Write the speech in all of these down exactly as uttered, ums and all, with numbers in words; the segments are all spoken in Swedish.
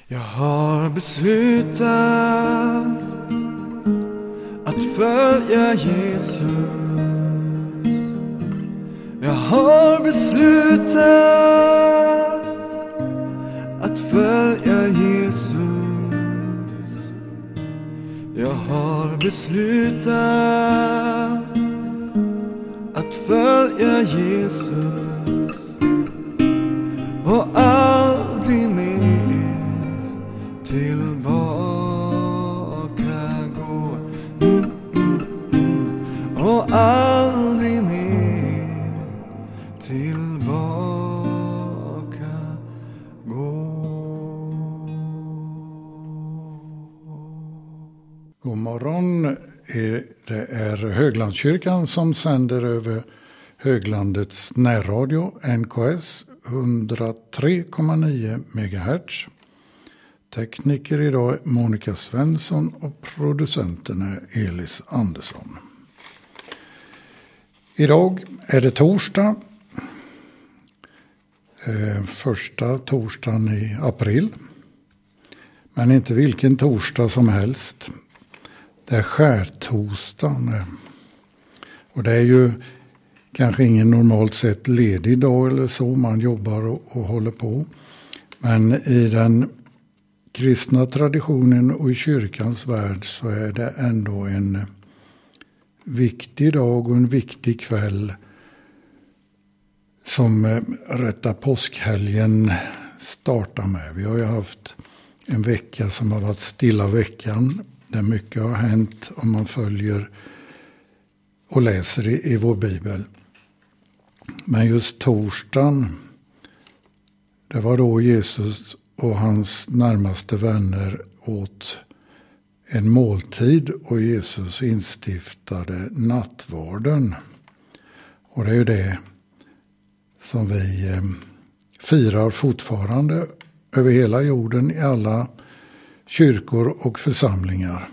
Jag har beslutat att följa Jesus. Jag har beslutat att följa Jesus. Jag har beslutat att följa Jesus och aldrig mer tillbaka gå. Mm, mm, mm. Och aldrig mer tillbaka gå. God morgon. Det är Höglandskyrkan som sänder över Höglandets närradio N K S hundratre komma nio megahertz. Tekniker idag är Monica Svensson och producenten är Elis Andersson. Idag är det torsdag. Eh, första torsdagen i april. Men inte vilken torsdag som helst. Det är skärtorsdagen. Och det är ju kanske ingen normalt sett ledig dag eller så. Man jobbar och, och håller på. Men i den kristna traditionen och i kyrkans värld så är det ändå en viktig dag och en viktig kväll som rätta påskhelgen startar med. Vi har ju haft en vecka som har varit stilla veckan. Där mycket har hänt om man följer och läser i, i vår bibel. Men just torsdagen, det var då Jesus och hans närmaste vänner åt en måltid och Jesus instiftade nattvarden. Och det är ju det som vi eh, firar fortfarande över hela jorden i alla kyrkor och församlingar.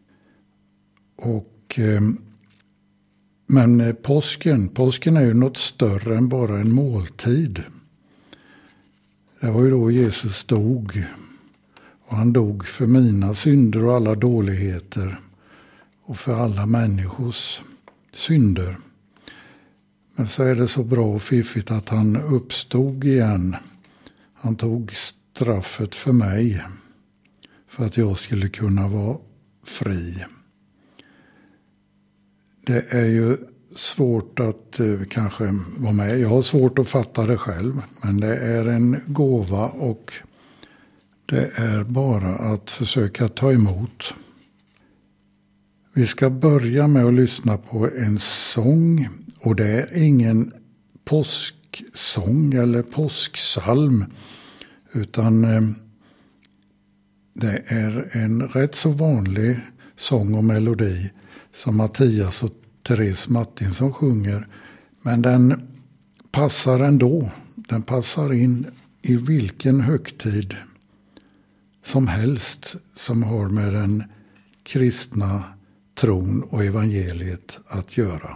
Och, eh, men påsken, påsken är ju något större än bara en måltid. Det var ju då Jesus dog. Och han dog för mina synder och alla dåligheter. Och för alla människors synder. Men så är det så bra och fiffigt att han uppstod igen. Han tog straffet för mig. För att jag skulle kunna vara fri. Det är ju svårt att eh, kanske vara med. Jag har svårt att fatta det själv. Men det är en gåva och det är bara att försöka ta emot. Vi ska börja med att lyssna på en sång. Och det är ingen påsksång eller påsksalm. Utan eh, det är en rätt så vanlig sång och melodi som Mattias och Therese Martinsson sjunger. Men den passar ändå. Den passar in i vilken högtid som helst som har med den kristna tron och evangeliet att göra.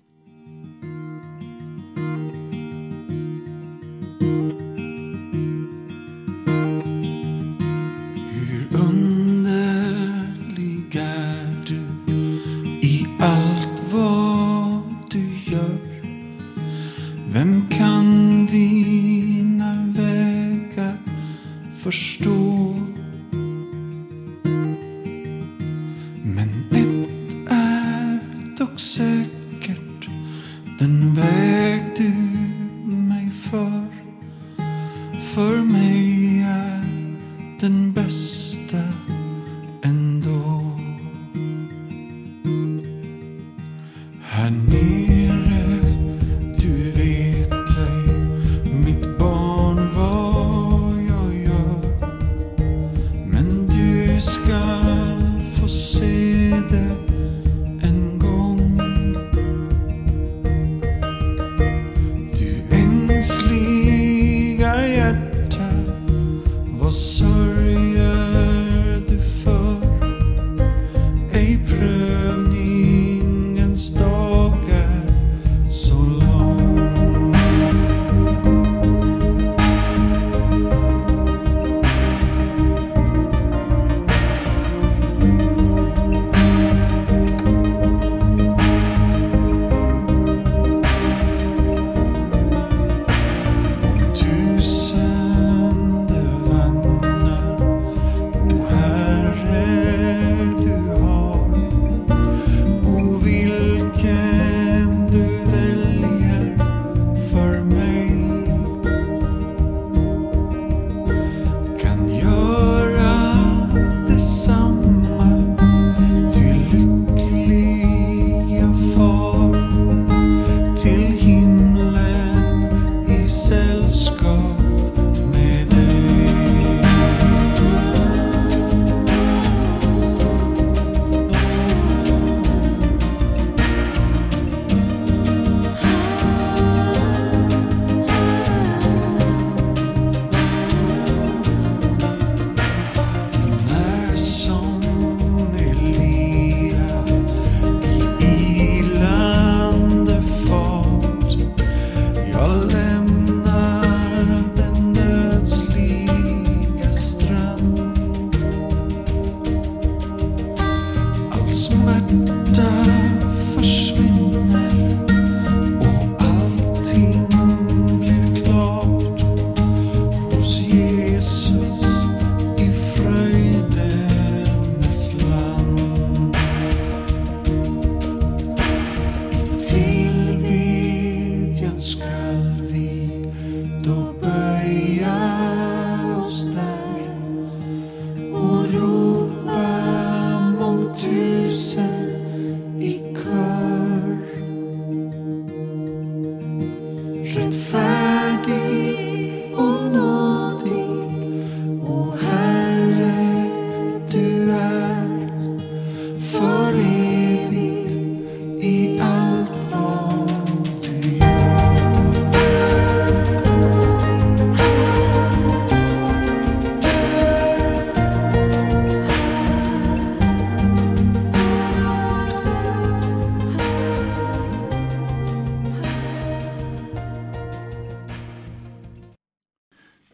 Förstå. Men ett är dock säkert, den väg du mig för, för mig är den bästa ändå. Här nere, du vet ej, mitt barn var ska få se det en gång. Du ängsliga hjärta, vad sörjer du för? Ej prövningens dag är så lång.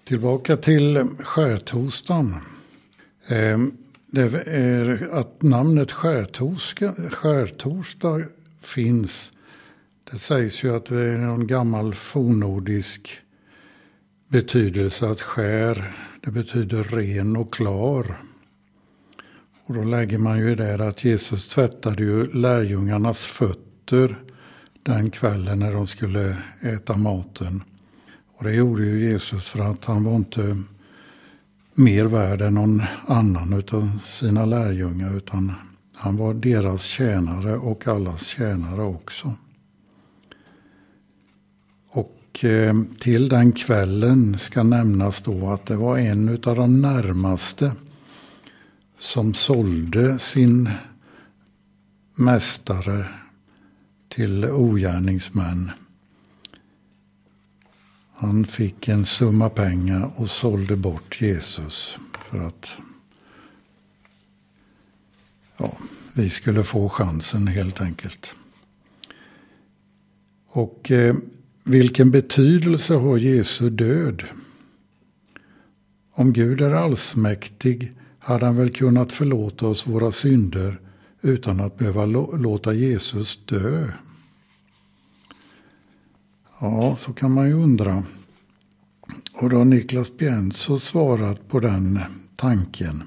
Tillbaka till skärtorsdagen. Det är att namnet skärtorsdag finns. Det sägs ju att det är någon gammal fornnordisk betydelse att skär, det betyder ren och klar. Och då lägger man ju där att Jesus tvättade ju lärjungarnas fötter den kvällen när de skulle äta maten. Och det gjorde ju Jesus för att han var inte mer värd än någon annan utav sina lärjungar, utan han var deras tjänare och allas tjänare också. Och eh, till den kvällen ska nämnas då att det var en utav de närmaste som sålde sin mästare till ogärningsmän. Han fick en summa pengar och sålde bort Jesus för att ja, vi skulle få chansen helt enkelt. Och eh, vilken betydelse har Jesu död? Om Gud är allsmäktig hade han väl kunnat förlåta oss våra synder utan att behöva låta Jesus dö. Ja, så kan man ju undra. Och då har Niklas Bjentso svarat på den tanken.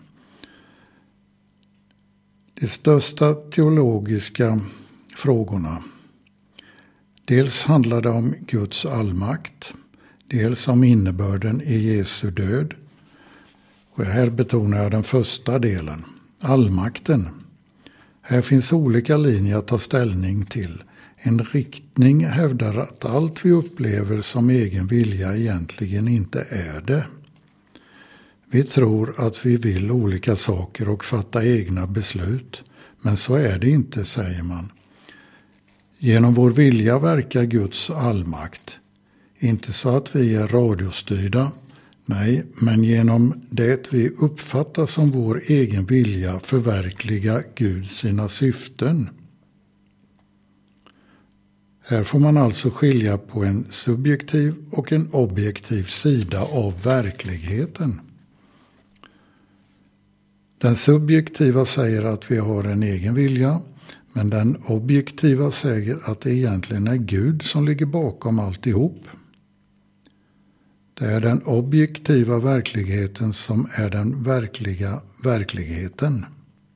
De största teologiska frågorna. Dels handlar det om Guds allmakt. Dels om innebörden i Jesu död. Och här betonar jag den första delen. Allmakten. Här finns olika linjer att ta ställning till. En riktning hävdar att allt vi upplever som egen vilja egentligen inte är det. Vi tror att vi vill olika saker och fatta egna beslut. Men så är det inte, säger man. Genom vår vilja verkar Guds allmakt. Inte så att vi är radiostyrda. Nej, men genom det vi uppfattar som vår egen vilja förverkliga Gud sina syften. Här får man alltså skilja på en subjektiv och en objektiv sida av verkligheten. Den subjektiva säger att vi har en egen vilja, men den objektiva säger att det egentligen är Gud som ligger bakom alltihop. Det är den objektiva verkligheten som är den verkliga verkligheten.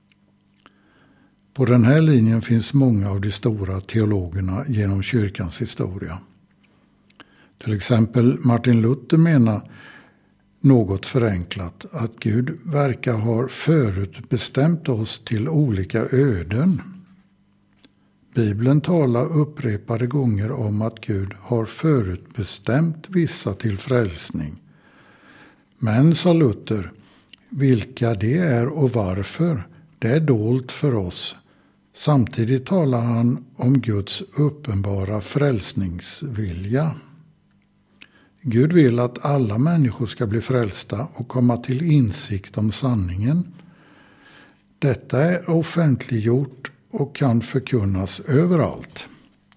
På den här linjen finns många av de stora teologerna genom kyrkans historia. Till exempel Martin Luther menar något förenklat att Gud verkar ha förutbestämt oss till olika öden. Bibeln talar upprepade gånger om att Gud har förutbestämt vissa till frälsning. Men, sa Luther, vilka det är och varför, det är dolt för oss. Samtidigt talar han om Guds uppenbara frälsningsvilja. Gud vill att alla människor ska bli frälsta och komma till insikt om sanningen. Detta är offentliggjort och kan förkunnas överallt.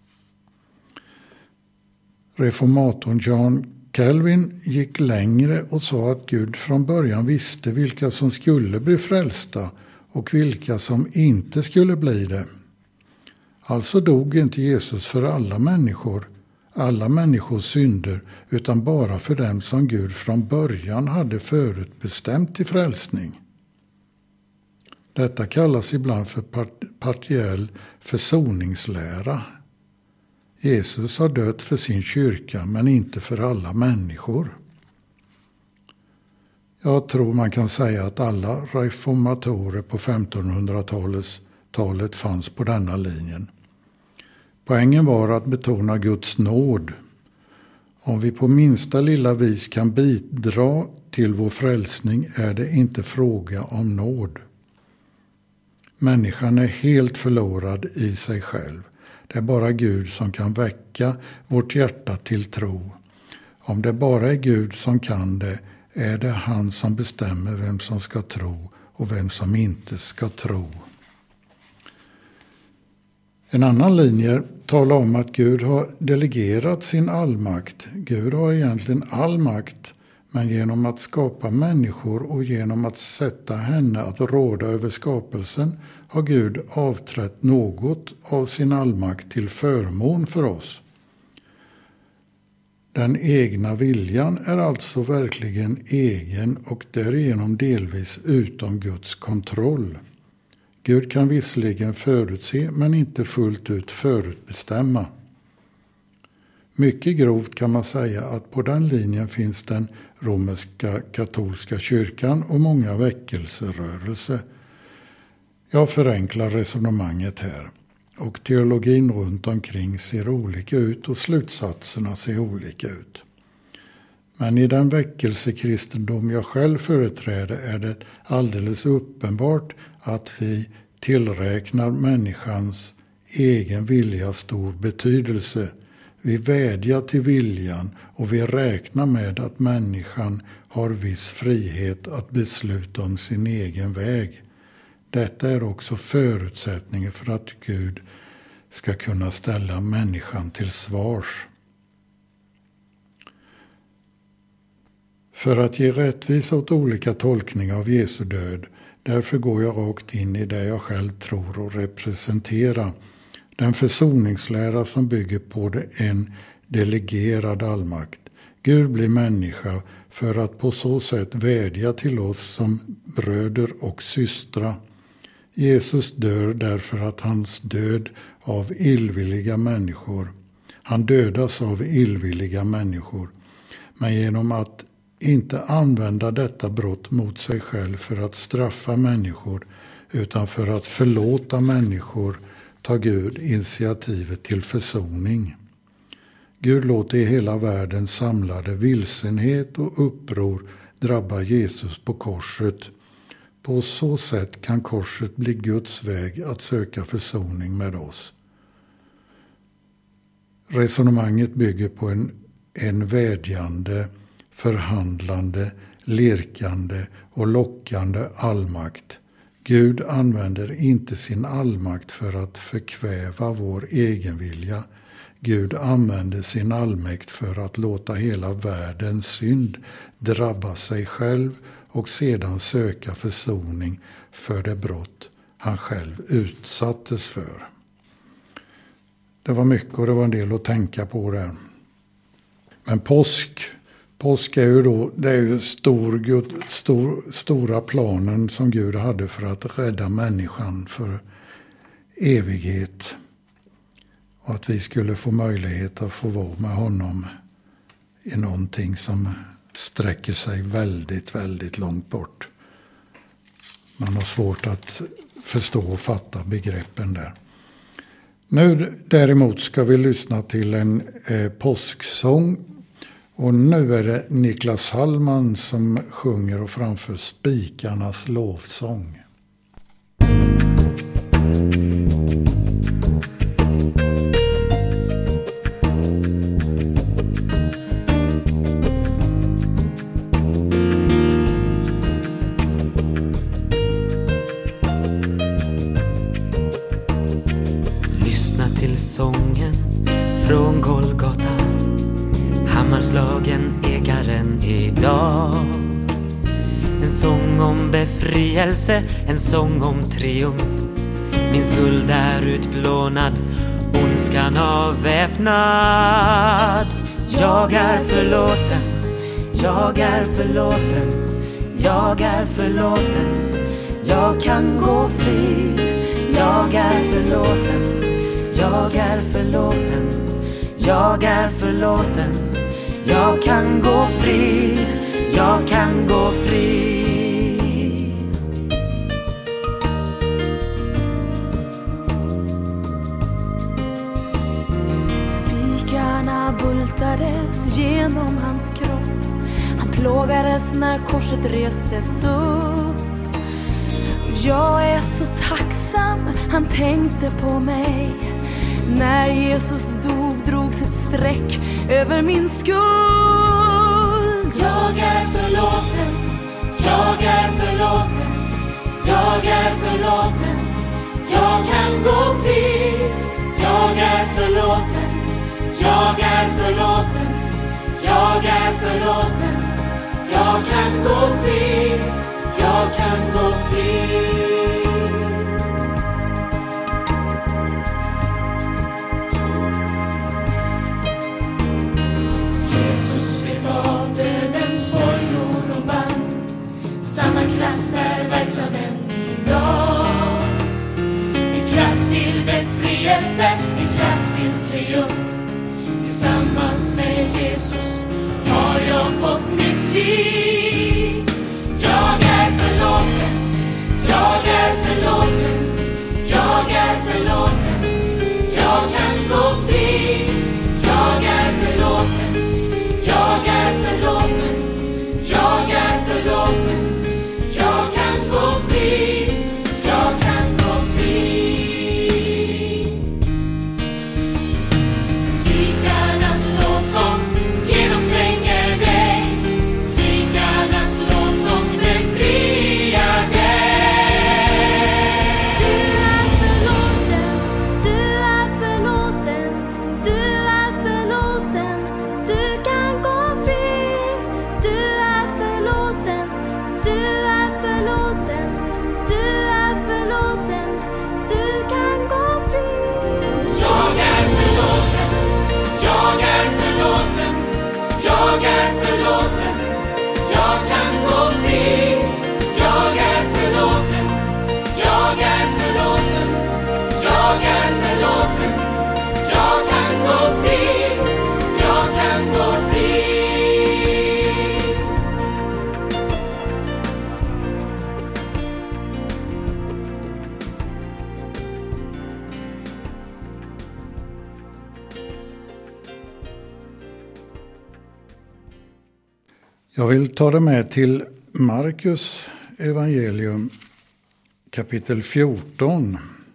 Reformatorn John Calvin gick längre och sa att Gud från början visste vilka som skulle bli frälsta och vilka som inte skulle bli det. Alltså dog inte Jesus för alla människor, alla människors synder, utan bara för dem som Gud från början hade förutbestämt till frälsning. Detta kallas ibland för partiell försoningslära. Jesus har dött för sin kyrka men inte för alla människor. Jag tror man kan säga att alla reformatorer på femtonhundratalet fanns på denna linjen. Poängen var att betona Guds nåd. Om vi på minsta lilla vis kan bidra till vår frälsning är det inte fråga om nåd. Människan är helt förlorad i sig själv. Det är bara Gud som kan väcka vårt hjärta till tro. Om det bara är Gud som kan det, är det han som bestämmer vem som ska tro och vem som inte ska tro. En annan linje talar om att Gud har delegerat sin allmakt. Gud har egentligen all makt, Men genom att skapa människor och genom att sätta henne att råda över skapelsen har Gud avträtt något av sin allmakt till förmån för oss. Den egna viljan är alltså verkligen egen och därigenom delvis utom Guds kontroll. Gud kan visserligen förutse men inte fullt ut förutbestämma. Mycket grovt kan man säga att på den linjen finns den romerska katolska kyrkan och många väckelserörelser. Jag förenklar resonemanget här. Och teologin runt omkring ser olika ut och slutsatserna ser olika ut. Men i den väckelsekristendom jag själv företräder är det alldeles uppenbart att vi tillräknar människans egen vilja stor betydelse. Vi vädjar till viljan och vi räknar med att människan har viss frihet att besluta om sin egen väg. Detta är också förutsättningen för att Gud ska kunna ställa människan till svars. För att ge rättvisa åt olika tolkningar av Jesu död, därför går jag rakt in i det jag själv tror och representerar. Den försoningslära som bygger på en delegerad allmakt. Gud blir människa för att på så sätt vädja till oss som bröder och systrar. Jesus dör därför att hans död av illvilliga människor. Han dödas av illvilliga människor. Men genom att inte använda detta brott mot sig själv för att straffa människor utan för att förlåta människor tar Gud initiativet till försoning. Gud låter i hela världen samlade vilsenhet och uppror drabba Jesus på korset. På så sätt kan korset bli Guds väg att söka försoning med oss. Resonemanget bygger på en, en vädjande, förhandlande, lirkande och lockande allmakt. Gud använder inte sin allmakt för att förkväva vår egen vilja. Gud använder sin allmakt för att låta hela världens synd drabba sig själv och sedan söka försoning för det brott han själv utsattes för. Det var mycket och det var en del att tänka på där. Men påsk, påsk är ju då, det är ju stor, Gud, stor, stora planen som Gud hade för att rädda människan för evighet. Och att vi skulle få möjlighet att få vara med honom i någonting som sträcker sig väldigt, väldigt långt bort. Man har svårt att förstå och fatta begreppen där. Nu däremot ska vi lyssna till en eh, påsksång. Och nu är det Niklas Hallman som sjunger och framför Spikarnas lovsång. Sången från Golgata, hammarslagen ekar än idag. En sång om befrielse, en sång om triumf. Min skuld är utplånad, ondskan avväpnad. Jag är förlåten, jag är förlåten, jag är förlåten. Jag kan gå fri, jag är förlåten. Jag är förlåten, jag är förlåten. Jag kan gå fri, jag kan gå fri. Spikarna bultades genom hans kropp. Han plågades när korset restes upp. Jag är så tacksam, han tänkte på mig. När Jesus dog drogs ett streck över min skuld. Jag är förlåten, jag är förlåten, jag är förlåten. Jag kan gå fri, jag är förlåten, jag är förlåten, jag är förlåten. kan gå fri, jag kan gå fri. Jesus vet av dödens bojor och band. Samma kraft är verksam än idag. En kraft till befrielse, en kraft till triumf. Tillsammans med Jesus har jag fått mitt liv. Jag är förlåten, jag är förlåten, jag är förlåten. Jag kan gå fri, jag är förlåten, jag är förlåten, jag är förlåten. Jag kan gå fri, jag kan gå fri. Svikarnas lovsång genomtränger dig. Svikarnas lovsång befriar dig. Du är förlåten, du är förlåten, du är förlåten. Du kan gå fri. Du är förlåten, du är förlåten, du är förlåten. Du kan gå fri. Jag är förlåten, jag är förlåten, jag är förlåten. Jag kan gå fri. Jag är förlåten, jag är förlåten, jag är förlåten. Jag kan gå fri, jag kan gå fri. Jag vill ta det med till Markus evangelium kapitel fjorton.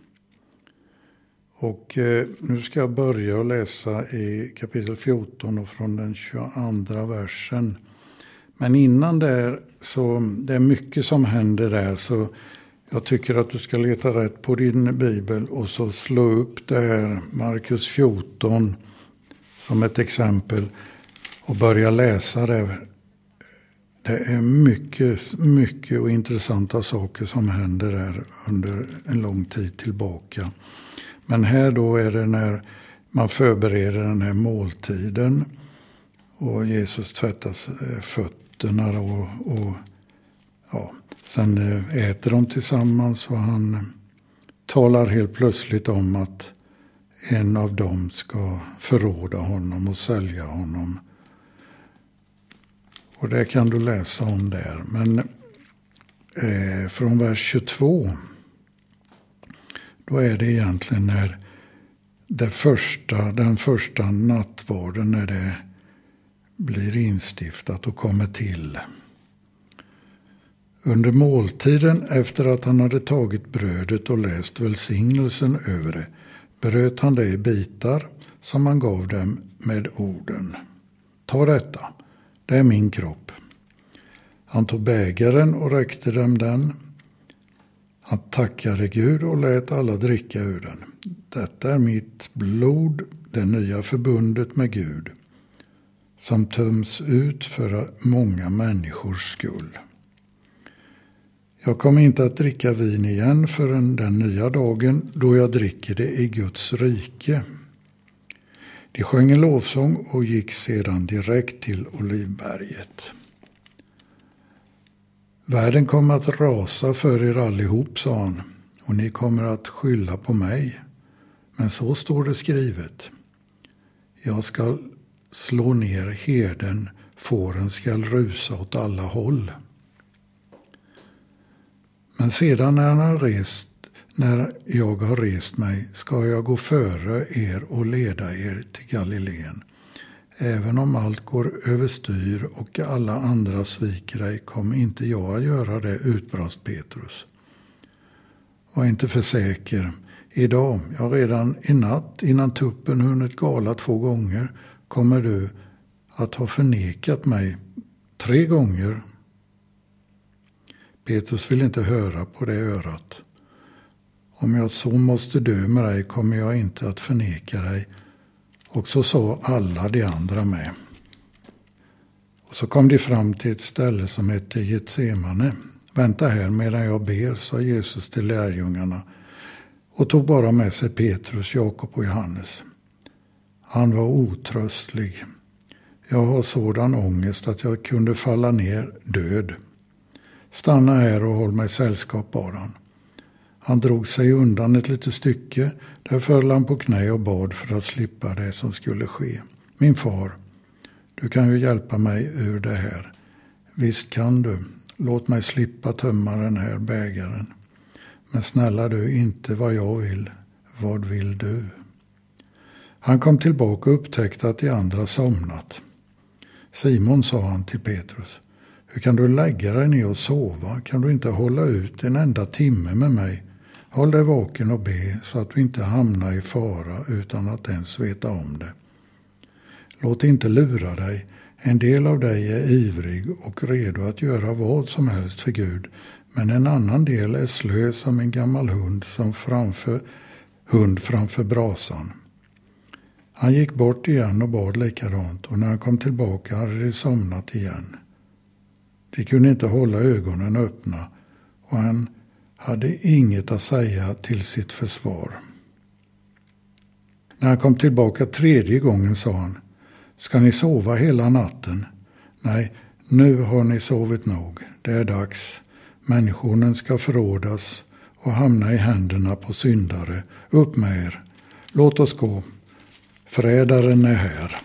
Och eh, nu ska jag börja att läsa i kapitel fjorton och från den tjugoandra versen. Men innan där, så det är mycket som händer där, så jag tycker att du ska leta rätt på din bibel och så slå upp det här Markus fjorton som ett exempel och börja läsa det. Det är mycket, mycket och intressanta saker som händer där under en lång tid tillbaka. Men här då är det när man förbereder den här måltiden och Jesus tvättas fötterna och, och ja, sen äter de tillsammans och han talar helt plötsligt om att en av dem ska förråda honom och sälja honom. Och det kan du läsa om där. Men eh, från vers tjugotvå, då är det egentligen när det första, den första nattvarden, när det blir instiftat och kommer till. Under måltiden, efter att han hade tagit brödet och läst välsignelsen över det, bröt han det i bitar som han gav dem med orden. Ta detta. Det är min kropp. Han tog bägaren och räckte dem den. Han tackade Gud och lät alla dricka ur den. Detta är mitt blod, det nya förbundet med Gud, som töms ut för många människors skull. Jag kommer inte att dricka vin igen förrän den nya dagen då jag dricker det i Guds rike. De sjöng en lovsång och gick sedan direkt till Olivberget. Världen kommer att rasa för er allihop, sa han, och ni kommer att skylla på mig. Men så står det skrivet. Jag ska slå ner herden, fåren ska rusa åt alla håll. Men sedan när han har rest, när jag har rest mig, ska jag gå före er och leda er till Galileen. Även om allt går överstyr och alla andra sviker dig, kommer inte jag att göra det, utbrast Petrus. Var inte för säker. Idag, ja redan i natt, innan tuppen hunnit gala två gånger, kommer du att ha förnekat mig tre gånger. Petrus vill inte höra på det örat. Om jag så måste dö med dig kommer jag inte att förneka dig. Och så sa alla de andra med. Och Och så kom de fram till ett ställe som hette Getsemane. Vänta här medan jag ber, sa Jesus till lärjungarna och tog bara med sig Petrus, Jakob och Johannes. Han var otröstlig. Jag har sådan ångest att jag kunde falla ner död. Stanna här och håll mig sällskap, bad han. Han drog sig undan ett litet stycke. Där föll han på knä och bad för att slippa det som skulle ske. Min far, du kan ju hjälpa mig ur det här. Visst kan du. Låt mig slippa tömma den här bägaren. Men snälla du, inte vad jag vill. Vad vill du? Han kom tillbaka och upptäckte att de andra somnat. Simon, sa han till Petrus, hur kan du lägga dig ner och sova? Kan du inte hålla ut en enda timme med mig? Håll dig vaken och be så att du inte hamnar i fara utan att ens veta om det. Låt inte lura dig. En del av dig är ivrig och redo att göra vad som helst för Gud. Men en annan del är slö som en gammal hund som framför, hund framför brasan. Han gick bort igen och bad likadant, och när han kom tillbaka hade de somnat igen. De kunde inte hålla ögonen öppna, och han hade inget att säga till sitt försvar. När han kom tillbaka tredje gången sa han, ska ni sova hela natten? Nej, nu har ni sovit nog. Det är dags. Människonen ska förrådas och hamna i händerna på syndare. Upp med er. Låt oss gå. Förrädaren är här.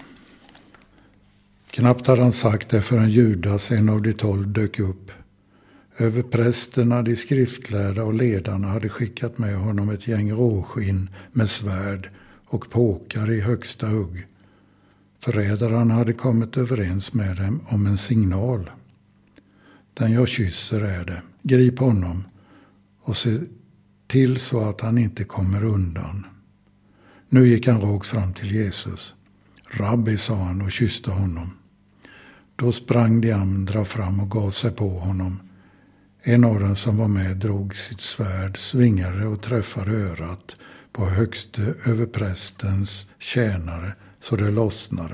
Knappt hade han sagt det förrän Judas, en av de tolv, dök upp. Över prästerna, de skriftlärda och ledarna hade skickat med honom ett gäng råskinn med svärd och påkar i högsta hugg. Förrädaren hade kommit överens med dem om en signal. Den jag kysser är det. Grip honom och se till så att han inte kommer undan. Nu gick han rakt fram till Jesus. Rabbi, sa han och kysste honom. Då sprang de andra fram och gav sig på honom. En av dem som var med drog sitt svärd, svingade och träffade örat på högste över prästens tjänare så det lossnade.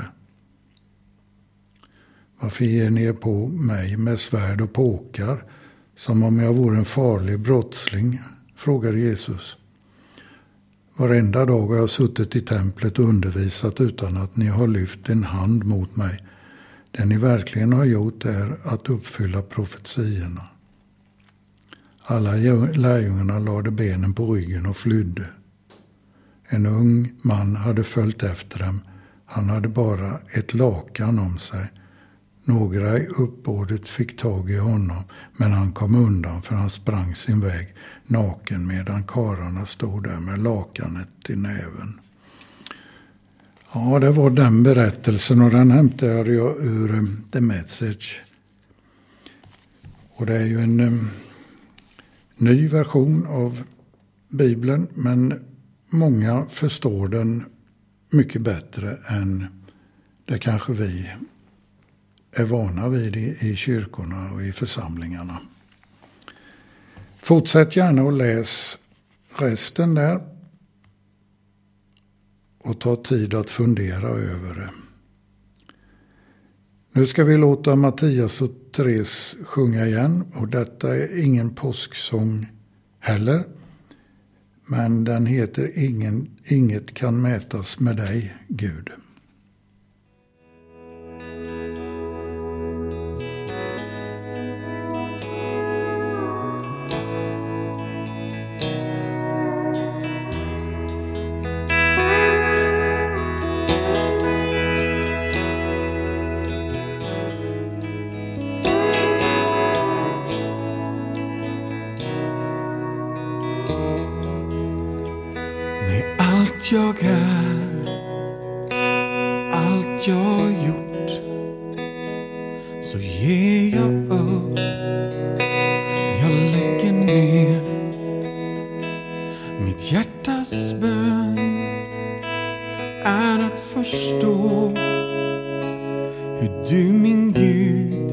Varför ger ni er på mig med svärd och påkar som om jag vore en farlig brottsling? Frågade Jesus. Varenda dag har jag suttit i templet och undervisat utan att ni har lyft en hand mot mig. Det ni verkligen har gjort är att uppfylla profetierna. Alla lärjungarna lade benen på ryggen och flydde. En ung man hade följt efter dem. Han hade bara ett lakan om sig. Några i uppbådet fick tag i honom, men han kom undan för han sprang sin väg naken medan karlarna stod där med lakanet i näven. Ja, det var den berättelsen, och den hämtade jag ur The Message. Och det är ju en um, ny version av Bibeln, men många förstår den mycket bättre än det kanske vi är vana vid i, i kyrkorna och i församlingarna. Fortsätt gärna och läs resten där och ta tid att fundera över det. Nu ska vi låta Mattias och Therese sjunga igen, och detta är ingen påsksång heller, men den heter Ingen, Inget kan mätas med dig, Gud. Jag är, allt jag har gjort, så ger jag upp, jag lägger ner. Mitt hjärtas bön är att förstå hur du, min Gud,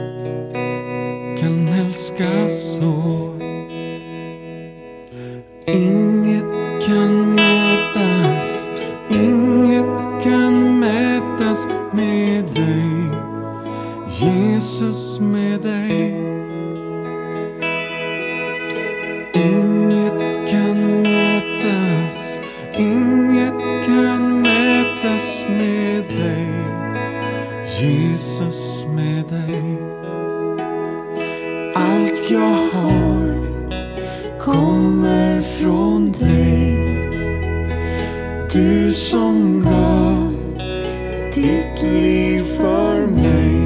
kan älska så. Inget kan mätas, inget kan mätas med dig, Inget kan mätas, inget kan mätas med dig, Jesus, med dig. Allt jag har kommer från dig, du som gav ditt liv för mig.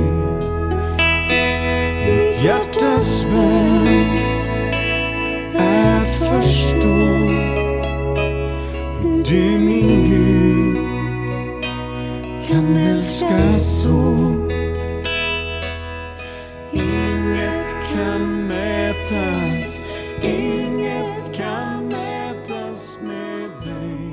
Mitt hjärtas bön är att förstå hur du, min Gud, kan älska så. Inget kan mätas, inget kan mätas med dig,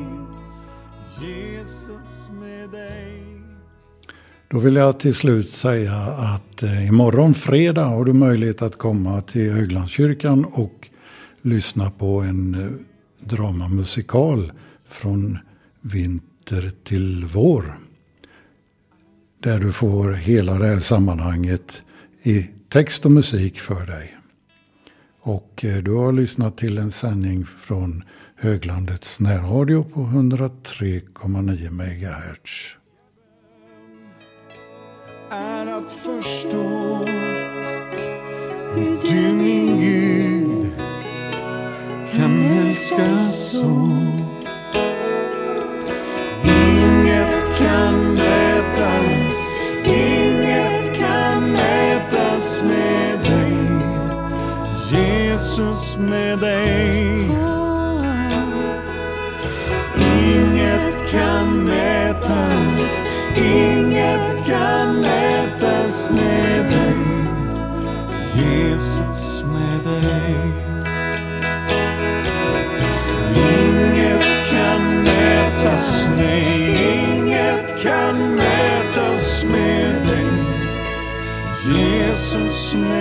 Jesus, med dig. Då vill jag till slut säga att eh, imorgon fredag har du möjlighet att komma till Höglandskyrkan och lyssna på en eh, dramamusikal från vinter till vår. Där du får hela det här sammanhanget i text och musik för dig. Och eh, du har lyssnat till en sändning från Höglandets närradio på hundratre komma nio megahertz. Är att förstå hur du, min Gud, kan älska så. Inget kan mätas, inget kan mätas med dig, Jesus, med dig. Inget kan mätas, inget kan mätas med dig, Jesus, med dig. Inget kan mätas, nej, inget kan mätas med dig, Jesus, med